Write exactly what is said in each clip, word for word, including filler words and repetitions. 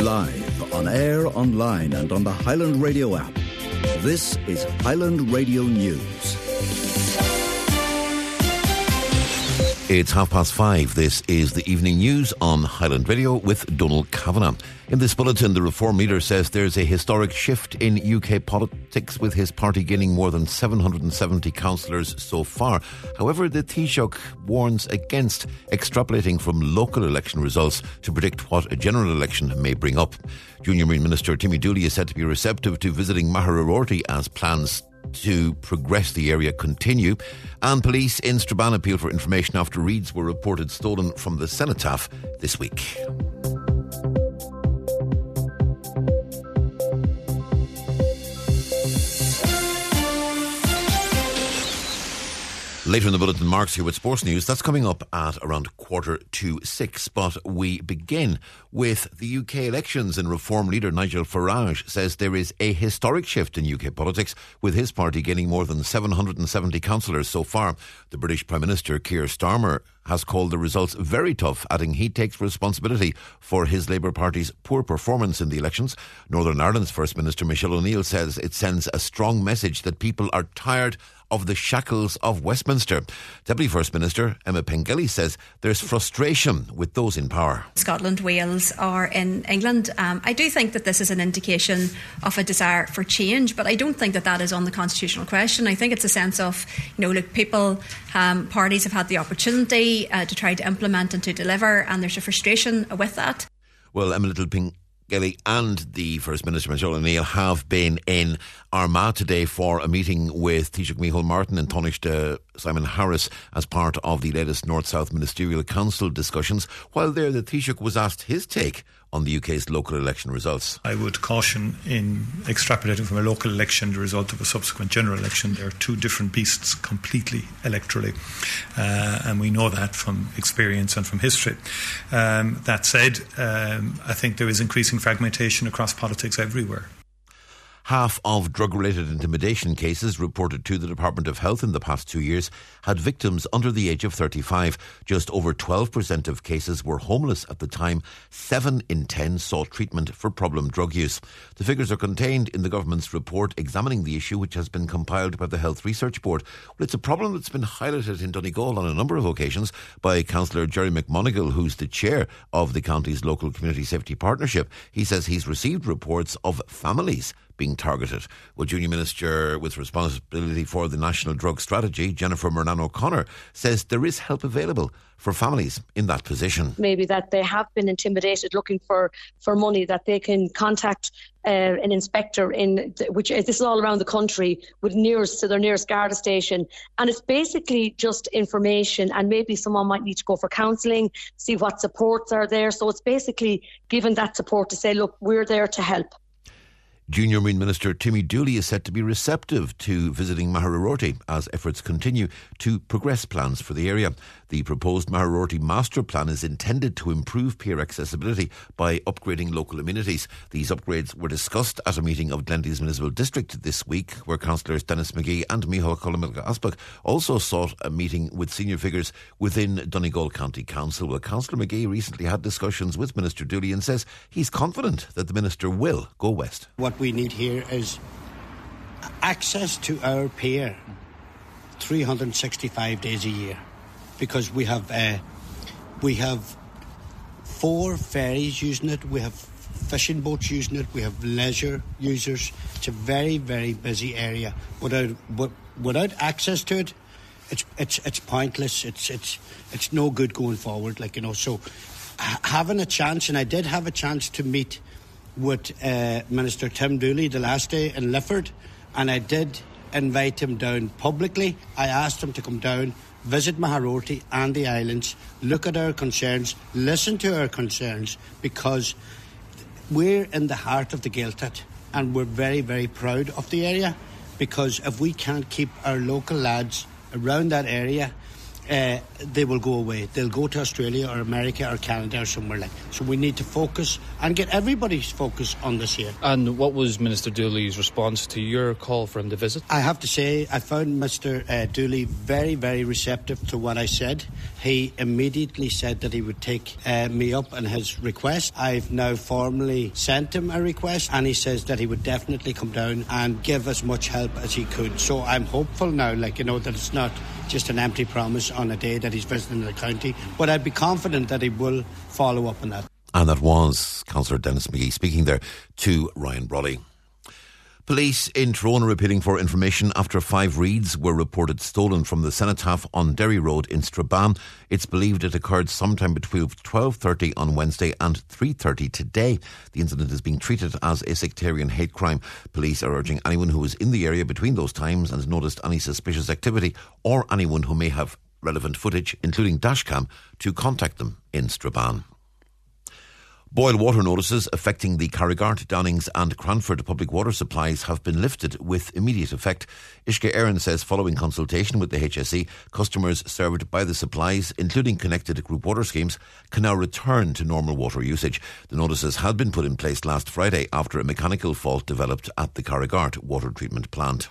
Live, on air, online and on the Highland Radio app. This is Highland Radio News. It's half past five. This is the evening news on Highland Radio with Donald Kavanagh. In this bulletin, the Reform leader says there's a historic shift in U K politics, with his party gaining more than seven hundred seventy councillors so far. However, the Taoiseach warns against extrapolating from local election results to predict what a general election may bring up. Junior Marine Minister Timmy Dooley is said to be receptive to visiting Maharororty as plans to progress the area continue. And police in Strabane appealed for information after reeds were reported stolen from the cenotaph this week. Later in the bulletin, Mark's here with sports news. That's coming up at around quarter to six. But we begin with the U K elections, and Reform leader Nigel Farage says there is a historic shift in U K politics, with his party gaining more than seven hundred seventy councillors so far. The British Prime Minister Keir Starmer has called the results very tough, adding he takes responsibility for his Labour Party's poor performance in the elections. Northern Ireland's First Minister Michelle O'Neill says it sends a strong message that people are tired of the shackles of Westminster. Deputy First Minister Emma Pengelly says there's frustration with those in power. Scotland, Wales or in England. Um, I do think that this is an indication of a desire for change, but I don't think that that is on the constitutional question. I think it's a sense of, you know, look, people, um, parties have had the opportunity uh, to try to implement and to deliver, and there's a frustration with that. Well, Emma Littleping Gelly and the First Minister Michelle O'Neill have been in Armagh today for a meeting with Taoiseach Micheál Martin and Taoiseach Simon Harris as part of the latest North-South Ministerial Council discussions. While there, the Taoiseach was asked his take on the U K's local election results. I would caution in extrapolating from a local election the result of a subsequent general election. They're two different beasts completely electorally, uh, and we know that from experience and from history. Um, that said, um, I think there is increasing fragmentation across politics everywhere. Half of drug-related intimidation cases reported to the Department of Health in the past two years had victims under the age of thirty-five. Just over twelve percent of cases were homeless at the time. Seven in ten sought treatment for problem drug use. The figures are contained in the government's report examining the issue, which has been compiled by the Health Research Board. Well, it's a problem that's been highlighted in Donegal on a number of occasions by Councillor Jerry McMonigal, who's the chair of the county's local community safety partnership. He says he's received reports of families being targeted. Well, Junior Minister with responsibility for the National Drug Strategy, Jennifer Murnan O'Connor, says there is help available for families in that position. Maybe that they have been intimidated looking for, for money, that they can contact uh, an inspector, in which this is all around the country, with nearest to their nearest Garda station. And it's basically just information, and maybe someone might need to go for counselling, see what supports are there. So it's basically giving that support to say, look, we're there to help. Junior Marine Minister Timmy Dooley is said to be receptive to visiting Maharororty as efforts continue to progress plans for the area. The proposed Maharororty master plan is intended to improve peer accessibility by upgrading local amenities. These upgrades were discussed at a meeting of Glenties Municipal District this week, where Councillors Dennis McGee and Micheál Columilga-Aspach also sought a meeting with senior figures within Donegal County Council. Well, Councillor McGee recently had discussions with Minister Dooley and says he's confident that the Minister will go west. What we need here is access to our pier three hundred sixty-five days a year, because we have uh, we have four ferries using it, we have fishing boats using it, we have leisure users. It's a very, very busy area. Without without access to it, it's it's it's pointless. It's it's it's no good going forward. Like you know, so having a chance, and I did have a chance to meet with uh, Minister Tim Dooley the last day in Lifford, and I did invite him down publicly. I asked him to come down, visit Maharororty and the islands, look at our concerns, listen to our concerns, because we're in the heart of the Gaeltacht and we're very, very proud of the area, because if we can't keep our local lads around that area, Uh, they will go away. They'll go to Australia or America or Canada or somewhere like that. So we need to focus and get everybody's focus on this here. And what was Minister Dooley's response to your call for him to visit? I have to say I found Mister Uh, Dooley very, very receptive to what I said. he immediately said that he would take uh, me up on his request. I've now formally sent him a request, and he says that he would definitely come down and give as much help as he could. So I'm hopeful now, like, you know, that it's not just an empty promise on a day that he's visiting the county, but I'd be confident that he will follow up on that. And that was Councillor Dennis McGee speaking there to Ryan Brodie. Police in Tyrone are appealing for information after five reeds were reported stolen from the Cenotaph on Derry Road in Strabane. It's believed it occurred sometime between twelve thirty on Wednesday and three thirty today. The incident is being treated as a sectarian hate crime. Police are urging anyone who was in the area between those times and noticed any suspicious activity, or anyone who may have relevant footage, including dashcam, to contact them in Strabane. Boil water notices affecting the Carrigart, Downings and Cranford public water supplies have been lifted with immediate effect. Ishka Aaron says following consultation with the H S E, customers served by the supplies, including connected group water schemes, can now return to normal water usage. The notices had been put in place last Friday after a mechanical fault developed at the Carrigart water treatment plant.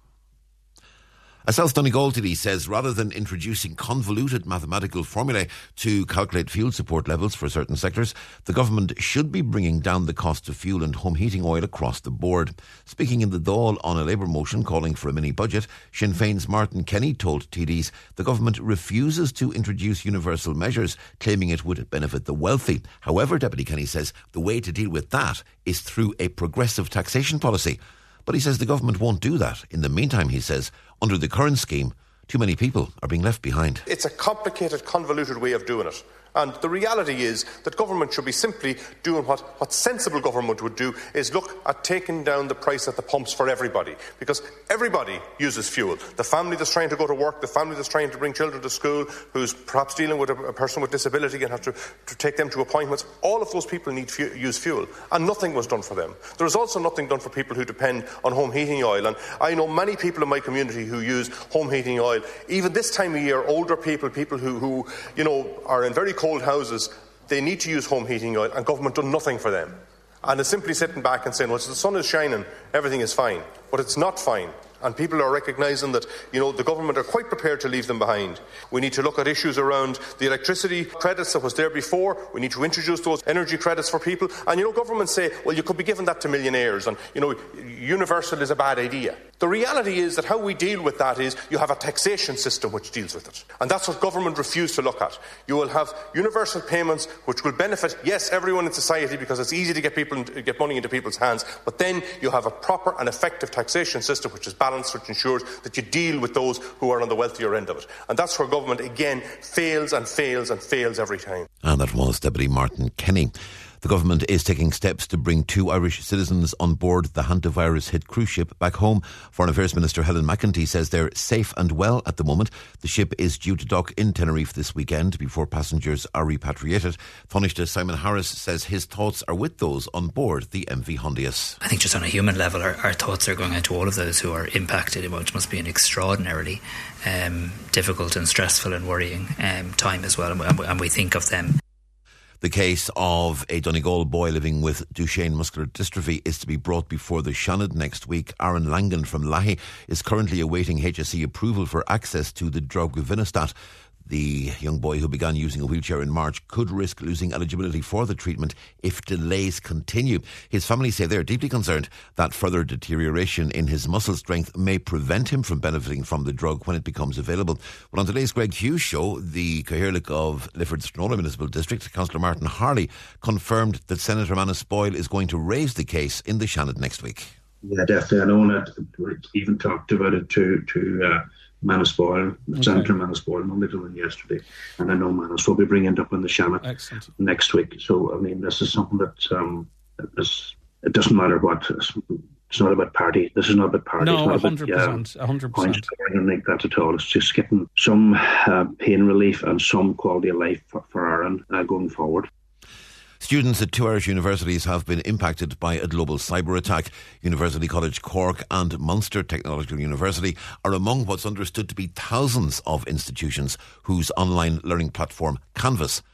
A South Donegal T D says rather than introducing convoluted mathematical formulae to calculate fuel support levels for certain sectors, the government should be bringing down the cost of fuel and home heating oil across the board. Speaking in the Dáil on a Labour motion calling for a mini-budget, Sinn Féin's Martin Kenny told T Ds the government refuses to introduce universal measures, claiming it would benefit the wealthy. However, Deputy Kenny says the way to deal with that is through a progressive taxation policy. But he says the government won't do that. In the meantime, he says, under the current scheme, too many people are being left behind. It's a complicated, convoluted way of doing it. And the reality is that government should be simply doing what, what sensible government would do, is look at taking down the price at the pumps for everybody. Because everybody uses fuel. The family that's trying to go to work, the family that's trying to bring children to school, who's perhaps dealing with a, a person with disability and have to, to take them to appointments, all of those people need fu- use fuel. And nothing was done for them. There is also nothing done for people who depend on home heating oil. And I know many people in my community who use home heating oil. Even this time of year, older people, people who, who you know, are in very cold houses, they need to use home heating oil, and government done nothing for them. And it's simply sitting back and saying, well, so the sun is shining, everything is fine. But it's not fine. And people are recognising that, you know, the government are quite prepared to leave them behind. We need to look at issues around the electricity credits that was there before. We need to introduce those energy credits for people. And, you know, governments say, well, you could be giving that to millionaires, and, you know, universal is a bad idea. The reality is that how we deal with that is you have a taxation system which deals with it. And that's what government refused to look at. You will have universal payments which will benefit, yes, everyone in society, because it's easy to get people get money into people's hands, but then you have a proper and effective taxation system which is balanced, which ensures that you deal with those who are on the wealthier end of it. And that's where government, again, fails and fails and fails every time. And that was Deputy Martin Kenny. The government is taking steps to bring two Irish citizens on board the hantavirus-hit cruise ship back home. Foreign Affairs Minister Helen McEntee says they're safe and well at the moment. The ship is due to dock in Tenerife this weekend before passengers are repatriated. Taoiseach Simon Harris says his thoughts are with those on board the M V Hondius. I think just on a human level, our, our thoughts are going out to all of those who are impacted, which must be an extraordinarily um, difficult and stressful and worrying um, time as well, and we, and we think of them. The case of a Donegal boy living with Duchenne muscular dystrophy is to be brought before the Seanad next week. Aaron Langan from Lahi is currently awaiting H S E approval for access to the drug Vinostat. The young boy who began using a wheelchair in March could risk losing eligibility for the treatment if delays continue. His family say they're deeply concerned that further deterioration in his muscle strength may prevent him from benefiting from the drug when it becomes available. Well, on today's Greg Hughes show, the Cathaoirleach of Lifford-Strathmore Municipal District, Councillor Martin Harley, confirmed that Senator Manus Boyle is going to raise the case in the Seanad next week. Yeah, definitely. I know that we even talked about it to to uh, Manus Boyle, okay. Senator Manus Boyle, no later than yesterday, and I know Manus will be bringing it up in the Seanad Excellent. next week. So, I mean, this is something that um, is, it doesn't matter what. It's not about party. This is not about party. No, it's not one hundred percent. one hundred percent. I don't think that at all. It's just getting some uh, pain relief and some quality of life for, for Aaron uh, going forward. Students at two Irish universities have been impacted by a global cyber attack. University College Cork and Munster Technological University are among what's understood to be thousands of institutions whose online learning platform Canvas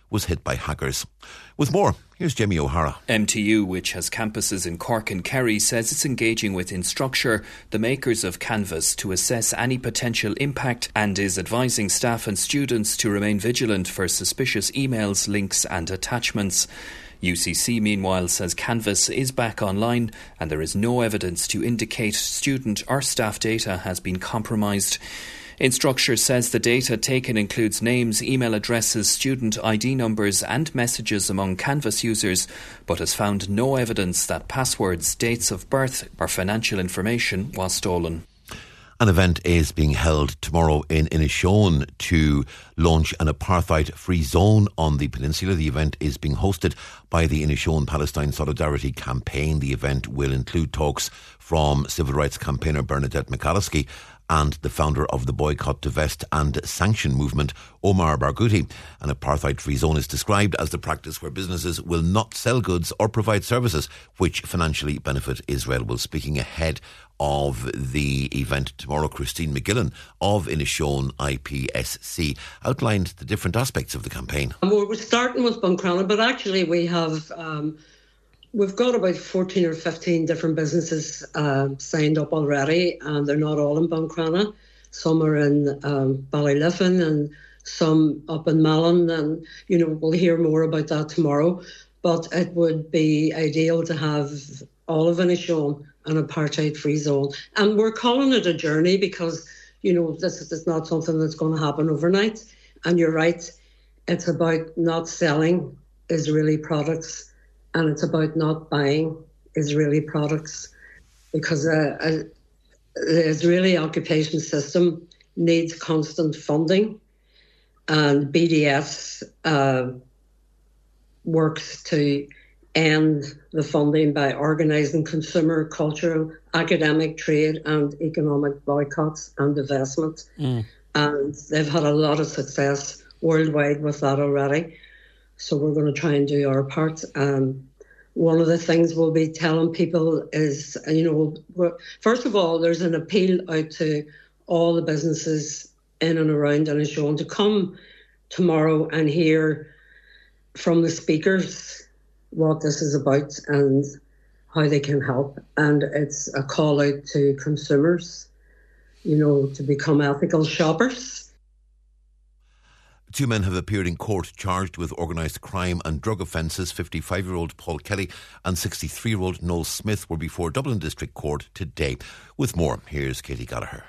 was hit by hackers. With more, here's Jamie O'Hara. M T U, which has campuses in Cork and Kerry, says it's engaging with Instructure, the makers of Canvas, to assess any potential impact and is advising staff and students to remain vigilant for suspicious emails, links and attachments. U C C, meanwhile, says Canvas is back online and there is no evidence to indicate student or staff data has been compromised. Instructure says the data taken includes names, email addresses, student I D numbers and messages among Canvas users, but has found no evidence that passwords, dates of birth or financial information was stolen. An event is being held tomorrow in Inishowen to launch an apartheid-free zone on the peninsula. The event is being hosted by the Inishowen Palestine Solidarity Campaign. The event will include talks from civil rights campaigner Bernadette McCalliskey and the founder of the Boycott, Divest and Sanction movement, Omar Barghouti. An apartheid-free zone is described as the practice where businesses will not sell goods or provide services which financially benefit Israel. Well, speaking ahead of the event tomorrow, Christine McGillen of Inishowen I P S C outlined the different aspects of the campaign. We're starting with Buncrana, but actually we have um, we've got about fourteen or fifteen different businesses uh, signed up already, and they're not all in Buncrana. Some are in um, Ballyliffin and some up in Malin, and you know we'll hear more about that tomorrow. But it would be ideal to have all of Inishowen an apartheid-free zone. And we're calling it a journey because, you know, this is not something that's going to happen overnight. And you're right, it's about not selling Israeli products and it's about not buying Israeli products because uh, uh, the Israeli occupation system needs constant funding, and B D S uh, works to end the funding by organising consumer, cultural, academic, trade and economic boycotts and divestment. Mm. And they've had a lot of success worldwide with that already. So we're going to try and do our part. Um, one of the things we'll be telling people is, you know, we're, first of all, there's an appeal out to all the businesses in and around Inishowen to come tomorrow and hear from the speakers what this is about and how they can help. And it's a call out to consumers, you know, to become ethical shoppers. Two men have appeared in court charged with organised crime and drug offences. fifty-five-year-old Paul Kelly and sixty-three-year-old Noel Smith were before Dublin District Court today. With more, here's Katie Gallagher.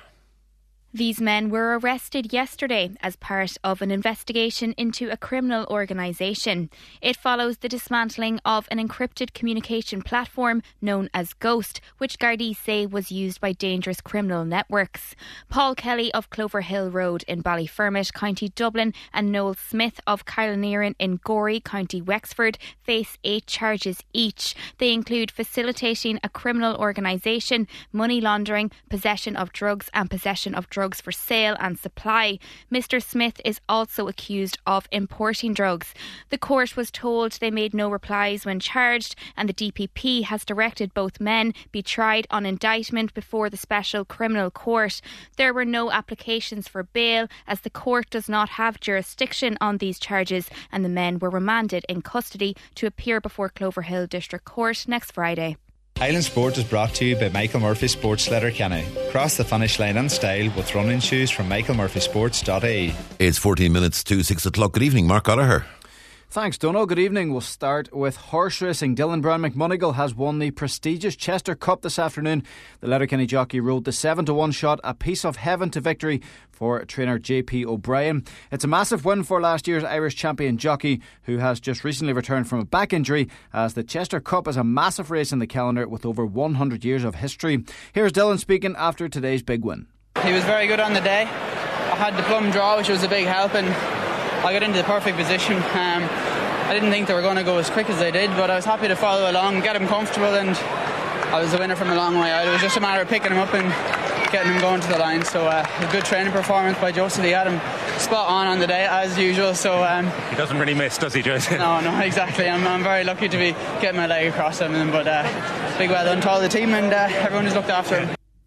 These men were arrested yesterday as part of an investigation into a criminal organisation. It follows the dismantling of an encrypted communication platform known as Ghost, which Gardaí say was used by dangerous criminal networks. Paul Kelly of Clover Hill Road in Ballyfermot, County Dublin, and Noel Smith of Carlanearin in Gorey, County Wexford, face eight charges each. They include facilitating a criminal organisation, money laundering, possession of drugs and possession of drugs drugs for sale and supply. Mister Smith is also accused of importing drugs. The court was told they made no replies when charged, and the D P P has directed both men be tried on indictment before the Special Criminal Court. There were no applications for bail as the court does not have jurisdiction on these charges, and the men were remanded in custody to appear before Clover Hill District Court next Friday. Highland Sport is brought to you by Michael Murphy Sports Letterkenny. Cross the finish line in style with running shoes from michael murphy sports dot I E. It's fourteen minutes to six o'clock. Good evening, Mark Gallagher. Thanks, Donald. Good evening. We'll start with horse racing. Dylan Brown McMonigal has won the prestigious Chester Cup this afternoon. The Letterkenny jockey rode the seven to one shot, A Piece of Heaven, to victory for trainer J P O'Brien. It's a massive win for last year's Irish champion jockey, who has just recently returned from a back injury, as the Chester Cup is a massive race in the calendar with over one hundred years of history. Here's Dylan speaking after today's big win. He was very good on the day. I had the plum draw, which was a big help, and I got into the perfect position. Um, I didn't think they were going to go as quick as they did, but I was happy to follow along, get him comfortable, and I was the winner from a long way out. It was just a matter of picking him up and getting him going to the line. So uh, a good training performance by Joseph. He had him spot on on the day as usual. So um, he doesn't really miss, does he, Joseph? No, no, exactly. I'm, I'm very lucky to be getting my leg across him, but uh, big well done to all the team, and uh, everyone has looked after him.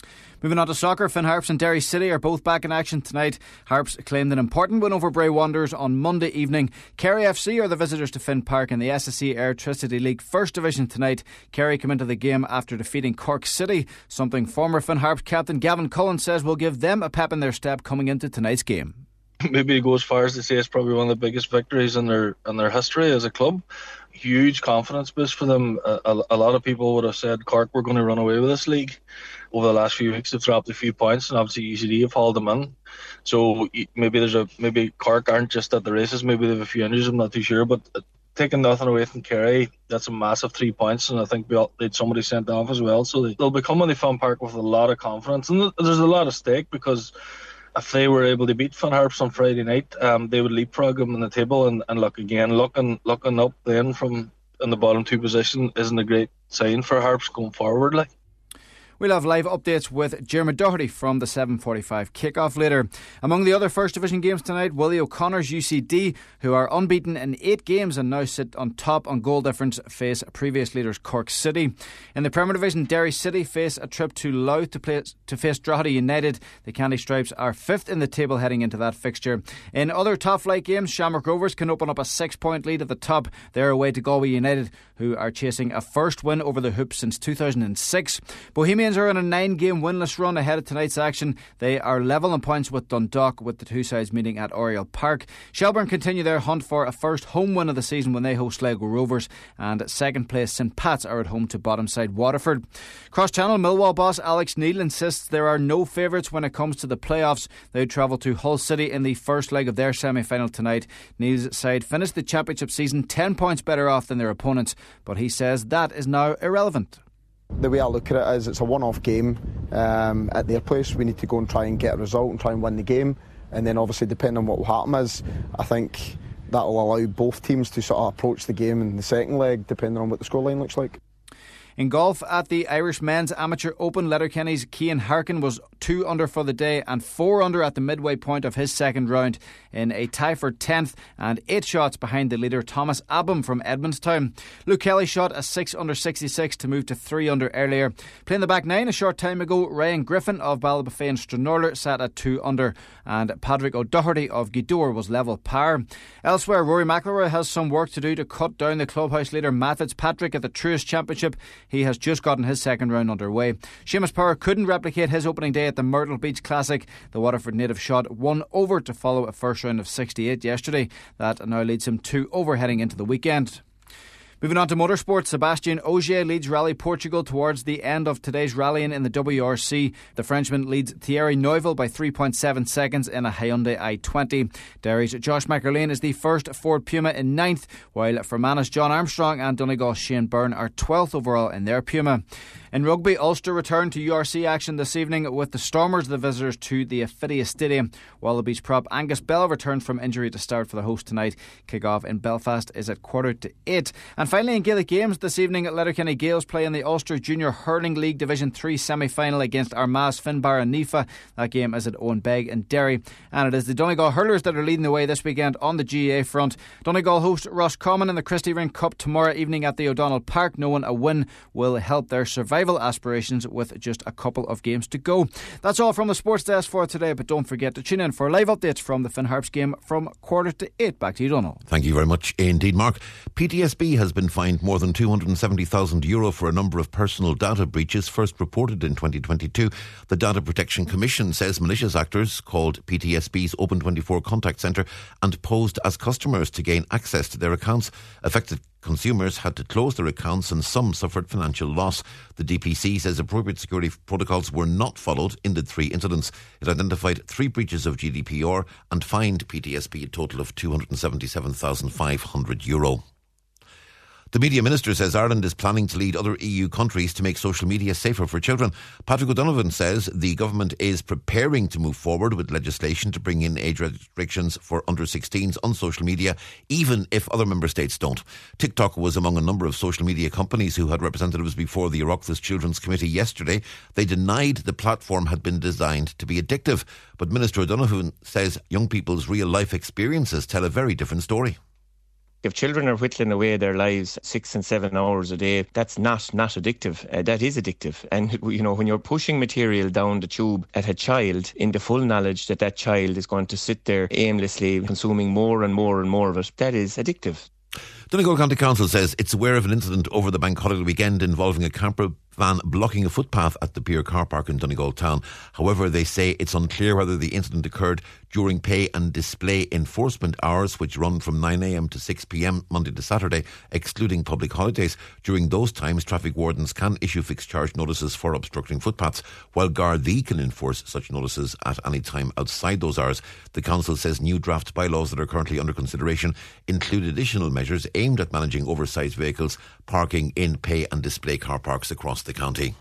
Moving on to soccer, Finn Harps and Derry City are both back in action tonight. Harps claimed an important win over Bray Wanderers on Monday evening. Kerry F C are the visitors to Finn Park in the S S E Airtricity League First Division tonight. Kerry come into the game after defeating Cork City, something former Finn Harps captain Gavin Cullen says will give them a pep in their step coming into tonight's game. Maybe go as far as to say it's probably one of the biggest victories in their in their history as a club. Huge confidence boost for them. A, a, a lot of people would have said Cork were going to run away with this league. Over the last few weeks, they've dropped a few points, and obviously E C D have hauled them in. So maybe there's a maybe Cork aren't just at the races. Maybe they have a few injuries. I'm not too sure, but taking nothing away from Kerry, that's a massive three points, and I think we all, they'd somebody sent off as well. So they, they'll be coming to Finn Park with a lot of confidence, and there's a lot of stake because if they were able to beat Finn Harps on Friday night, um, they would leapfrog them on the table. And, and look again, looking looking up then from in the bottom two position isn't a great sign for Harps going forward. Like. We'll have live updates with Jeremy Doherty from the seven forty-five kickoff later. Among the other First Division games tonight, Willie O'Connor's U C D, who are unbeaten in eight games and now sit on top on goal difference, face previous leaders Cork City. In the Premier Division, Derry City face a trip to Louth to, play, to face Drogheda United. The Candy Stripes are fifth in the table heading into that fixture. In other top flight games, Shamrock Rovers can open up a six point lead at the top. They're away to Galway United, who are chasing a first win over the Hoops since two thousand six. Bohemians are on a nine-game winless run ahead of tonight's action. They are level on points with Dundalk, with the two sides meeting at Oriel Park. Shelbourne continue their hunt for a first home win of the season when they host Sligo Rovers, and second place St Pat's are at home to bottom side Waterford. Cross-channel Millwall boss Alex Neil insists there are no favourites when it comes to the playoffs. They travel to Hull City in the first leg of their semi-final tonight. Neil's side finished the championship season ten points better off than their opponents, but he says that is now irrelevant. The way I look at it is it's a one-off game um, at their place. We need to go and try and get a result and try and win the game, and then obviously depending on what will happen is I think that will allow both teams to sort of approach the game in the second leg depending on what the scoreline looks like. In golf, at the Irish Men's Amateur Open, Letterkenny's Cian Harkin was two under for the day and four under at the midway point of his second round in a tie for tenth and eight shots behind the leader Thomas Abham from Edmondstown. Luke Kelly shot a six under sixty-six to move to three under earlier. Playing the back nine a short time ago, Ryan Griffin of Ballybofey and Stranorlar sat at two under, and Patrick O'Doherty of Gweedore was level par. Elsewhere, Rory McIlroy has some work to do to cut down the clubhouse leader Matt Fitzpatrick at the Truist Championship. He has just gotten his second round underway. Seamus Power couldn't replicate his opening day at the Myrtle Beach Classic. The Waterford native shot one over to follow a first round of sixty-eight yesterday. That now leads him two over heading into the weekend. Moving on to motorsport, Sebastian Ogier leads Rally Portugal towards the end of today's rallying in the W R C. The Frenchman leads Thierry Neuville by three point seven seconds in a Hyundai i twenty. Derry's Josh McErlane is the first Ford Puma in ninth, while Fermanagh John Armstrong and Donegal's Shane Byrne are twelfth overall in their Puma. In rugby, Ulster returned to U R C action this evening with the Stormers the visitors to the Ophidia Stadium. Wallabies prop Angus Bell returns from injury to start for the host tonight. Kick-off in Belfast is at quarter to eight. And finally in Gaelic games this evening, Letterkenny Gales play in the Ulster Junior Hurling League Division three semi-final against Armagh Finbar and Nifa. That game is at Owen Beg in Derry. And it is the Donegal Hurlers that are leading the way this weekend on the G A A front. Donegal host Roscommon in the Christy Ring Cup tomorrow evening at the O'Donnell Park, knowing a win will help their survival aspirations with just a couple of games to go. That's all from the sports desk for today, but don't forget to tune in for live updates from the Finn Harps game from quarter to eight. Back to you, Donald. Thank you very much indeed, Mark. P T S B has been fined more than two hundred seventy thousand euro for a number of personal data breaches first reported in twenty twenty-two. The Data Protection Commission says malicious actors called P T S B's Open twenty-four contact centre and posed as customers to gain access to their accounts. Affected consumers had to close their accounts and some suffered financial loss. The D P C says appropriate security protocols were not followed in the three incidents. It identified three breaches of G D P R and fined P T S B a total of two hundred seventy-seven thousand five hundred euro. The Media Minister says Ireland is planning to lead other E U countries to make social media safer for children. Patrick O'Donovan says the government is preparing to move forward with legislation to bring in age restrictions for under sixteens on social media, even if other member states don't. TikTok was among a number of social media companies who had representatives before the Oireachtas Children's Committee yesterday. They denied the platform had been designed to be addictive, but Minister O'Donovan says young people's real-life experiences tell a very different story. If children are whittling away their lives six and seven hours a day, that's not not addictive. Uh, that is addictive. And, you know, when you're pushing material down the tube at a child in the full knowledge that that child is going to sit there aimlessly consuming more and more and more of it, that is addictive. Donegal County Council says it's aware of an incident over the bank holiday weekend involving a camper van blocking a footpath at the Pier car park in Donegal town. However, they say it's unclear whether the incident occurred during pay and display enforcement hours, which run from nine a m to six p m Monday to Saturday, excluding public holidays. During those times, traffic wardens can issue fixed charge notices for obstructing footpaths, while Gardaí can enforce such notices at any time outside those hours. The council says new draft bylaws that are currently under consideration include additional measures aimed at managing oversized vehicles parking in pay and display car parks across the county.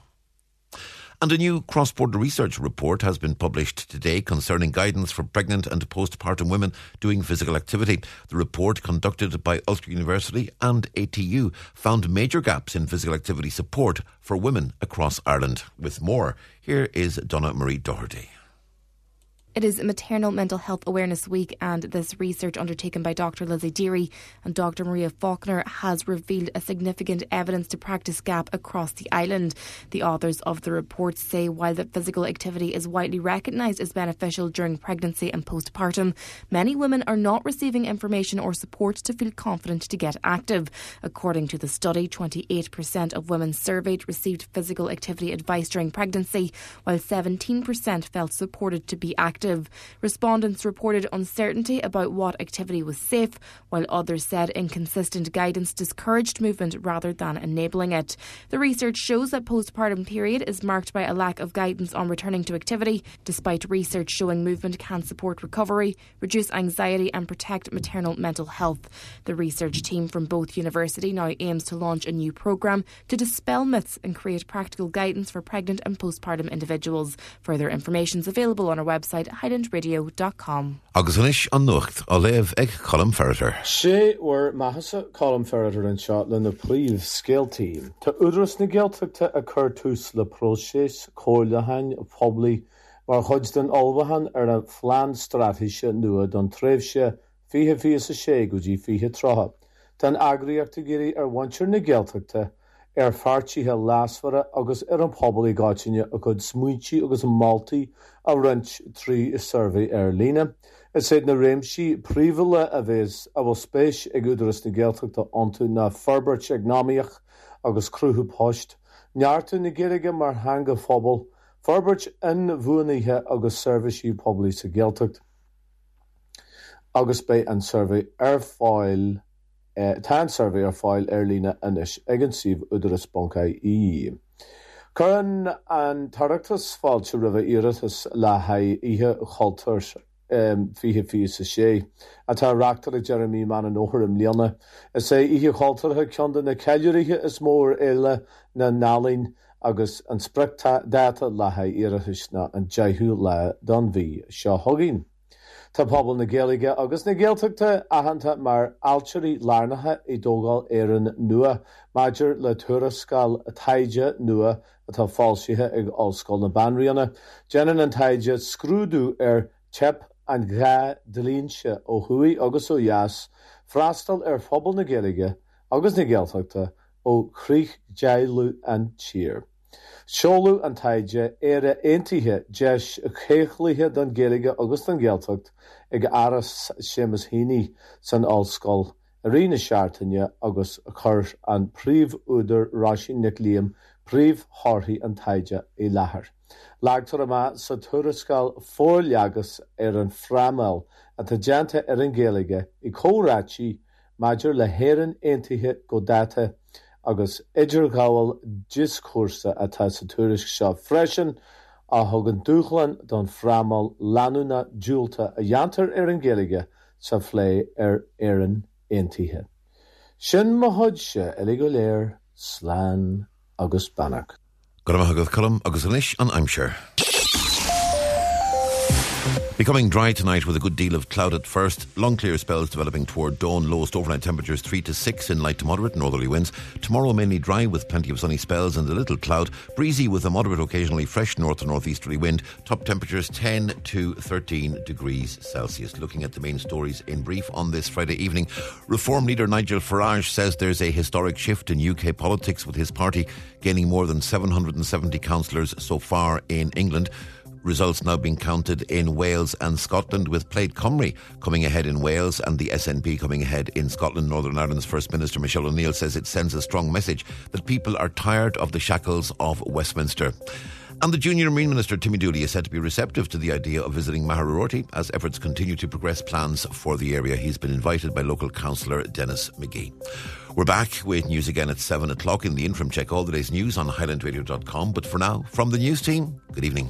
And a new cross-border research report has been published today concerning guidance for pregnant and postpartum women doing physical activity. The report, conducted by Ulster University and A T U, found major gaps in physical activity support for women across Ireland. With more, here is Donna Marie Doherty. It is Maternal Mental Health Awareness Week, and this research undertaken by Doctor Lizzie Deary and Doctor Maria Faulkner has revealed a significant evidence to practice gap across the island. The authors of the report say while the physical activity is widely recognised as beneficial during pregnancy and postpartum, many women are not receiving information or support to feel confident to get active. According to the study, twenty-eight percent of women surveyed received physical activity advice during pregnancy, while seventeen percent felt supported to be active. Respondents reported uncertainty about what activity was safe, while others said inconsistent guidance discouraged movement rather than enabling it. The research shows that postpartum period is marked by a lack of guidance on returning to activity, despite research showing movement can support recovery, reduce anxiety and protect maternal mental health. The research team from both university now aims to launch a new programme to dispel myths and create practical guidance for pregnant and postpartum individuals. Further information is available on our website highland radio dot com. Agus anis an nucht a lev ag Colm Ferreter. She were Mahasa Colm Ferreter in Scotland, the Príomh Scale Team. Ta udras na Gaeltachta a curtus le proces Corlahan Pobli mar Hodgden Olvahan ar a flan strategische nua don trefse fihe fies a she guji fihe troha. Tan agriachta giri ar wancher na Gaeltachta ar farchi he lasfara agus ar an pobli gachinja a good smuichi agus malti a wrench tree survey ar Lena. It said na Ramsey privile a vis a was space ag udras na Gaeltachta onto na Ferbert Agnamiach agus cruhu post. Njartu na Gerige mar hanga phobal Ferbert in vuanihe agus service you pobli sa Gaeltacht. Agus bay and survey ar file Uh, Tan survey ar fáil ar lína inis ag an siomh udras boncaí í. Curan an tarachtas fáilte ribh iiritas le haid ihe chaltars um, fihe fios a sé. A tá reachtar Jeremy man an óhar im líana. Is é ihe chaltartha ceanda na ceileirithe is mór éile na nálín agus an spricta data le haid iiritas na an deithú le don bhí seo thugainn. Tá pobl na Gaeilge agus na Gaeltachta ahananta mar alchari larnatha I dógáil éireann nua, maidir le tuarascáil taide nua atá fáilsithe ag ollscoil na Banríonna. Jeanann an taide scrúdú ar tep an gá dlínse ó thuaí agus ó dheas, freastal ar phobal na Gaeilge agus na Gaeltachta ó chríoch deilú an tír. Seolú an taide éire aontaithe deis chéichlithe don Gaeilge agus don Gaeltacht ag aras sémas híní san ollscoil a riine seaartaine agus a chur an príomh údar Ráisín Nic Liam príomh thorthaí an taide I láthair. Leagtar ama sa tuarascáil fórleagas ar an freamáil a tá deanta ar an Gaeilge I córáití maidir le héireann aontaithe go dáta agus idir gáil discúrsa atá sa tuairisc seo freisin a thugann dúchlann don freamáil leanúna dúilta a dheantar ar an Gaeilge sa phlé ar éireann aontaithe. Sin mo thuidse ag go léir slán agus banach. Go raibh agad Colm agus anis an aimseir. Becoming dry tonight with a good deal of cloud at first. Long clear spells developing toward dawn. Lowest overnight temperatures three to six in light to moderate northerly winds. Tomorrow mainly dry with plenty of sunny spells and a little cloud. Breezy with a moderate occasionally fresh north to northeasterly wind. Top temperatures ten to thirteen degrees Celsius. Looking at the main stories in brief on this Friday evening. Reform leader Nigel Farage says there's a historic shift in U K politics, with his party gaining more than seven hundred seventy councillors so far in England. Results now being counted in Wales and Scotland, with Plaid Cymru coming ahead in Wales and the S N P coming ahead in Scotland. Northern Ireland's First Minister Michelle O'Neill says it sends a strong message that people are tired of the shackles of Westminster. And the Junior Marine Minister Timmy Dooley is said to be receptive to the idea of visiting Maharorty as efforts continue to progress plans for the area. He's been invited by local councillor Dennis McGee. We're back with news again at seven o'clock. In the interim, check all the day's news on highland radio dot com. But for now, from the news team, good evening.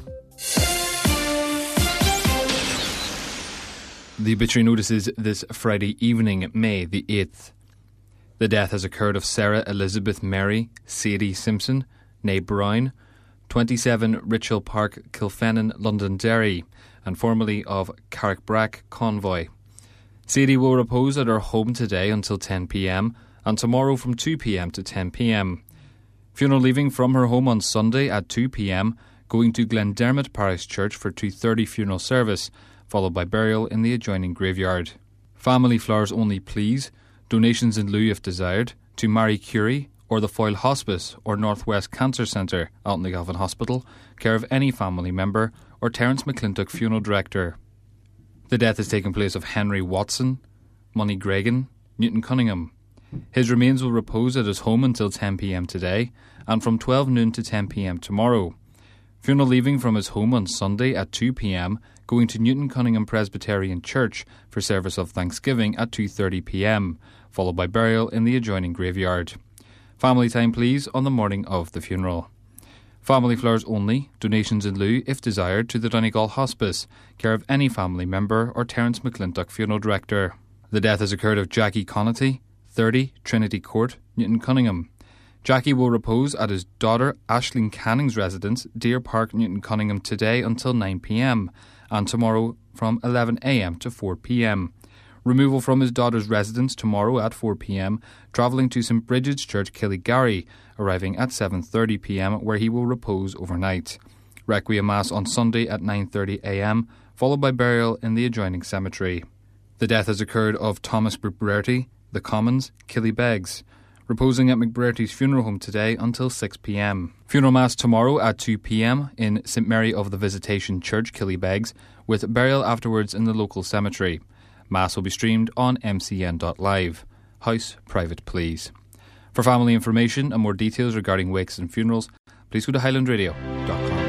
The obituary notices this Friday evening, May the eighth. The death has occurred of Sarah Elizabeth Mary Sadie Simpson, née Brown, twenty-seven Richel Park, Kilfennan, Londonderry, and formerly of Carrickbrack Convoy. Sadie will repose at her home today until ten p.m. and tomorrow from two p.m. to ten p.m. Funeral leaving from her home on Sunday at two p.m, going to Glendermot Parish Church for two thirty funeral service, followed by burial in the adjoining graveyard. Family flowers only, please. Donations in lieu if desired, to Marie Curie or the Foyle Hospice or Northwest Cancer Centre, Altnagelvin Hospital, care of any family member, or Terence McClintock, Funeral Director. The death has taken place of Henry Watson, Money Gregan, Newton Cunningham. His remains will repose at his home until ten p.m. today, and from twelve noon to ten p.m. tomorrow. Funeral leaving from his home on Sunday at two p.m, going to Newton Cunningham Presbyterian Church for service of Thanksgiving at two thirty p.m, followed by burial in the adjoining graveyard. Family time, please, on the morning of the funeral. Family flowers only, donations in lieu, if desired, to the Donegal Hospice, care of any family member, or Terence McClintock, Funeral Director. The death has occurred of Jackie Connaty, thirty, Trinity Court, Newton Cunningham. Jackie will repose at his daughter Aisling Canning's residence, Deer Park, Newton Cunningham, today until nine p.m, and tomorrow from eleven a.m. to four p.m. Removal from his daughter's residence tomorrow at four p.m, travelling to St Bridget's Church, Killygarry, arriving at seven thirty p.m, where he will repose overnight. Requiem Mass on Sunday at nine thirty a.m, followed by burial in the adjoining cemetery. The death has occurred of Thomas McBrearty, The Commons, Killybegs, reposing at McBrearty's funeral home today until six p.m. Funeral Mass tomorrow at two p.m. in St Mary of the Visitation Church, Killybegs, with burial afterwards in the local cemetery. Mass will be streamed on m c n dot live. House private, please. For family information and more details regarding wakes and funerals, please go to highland radio dot com.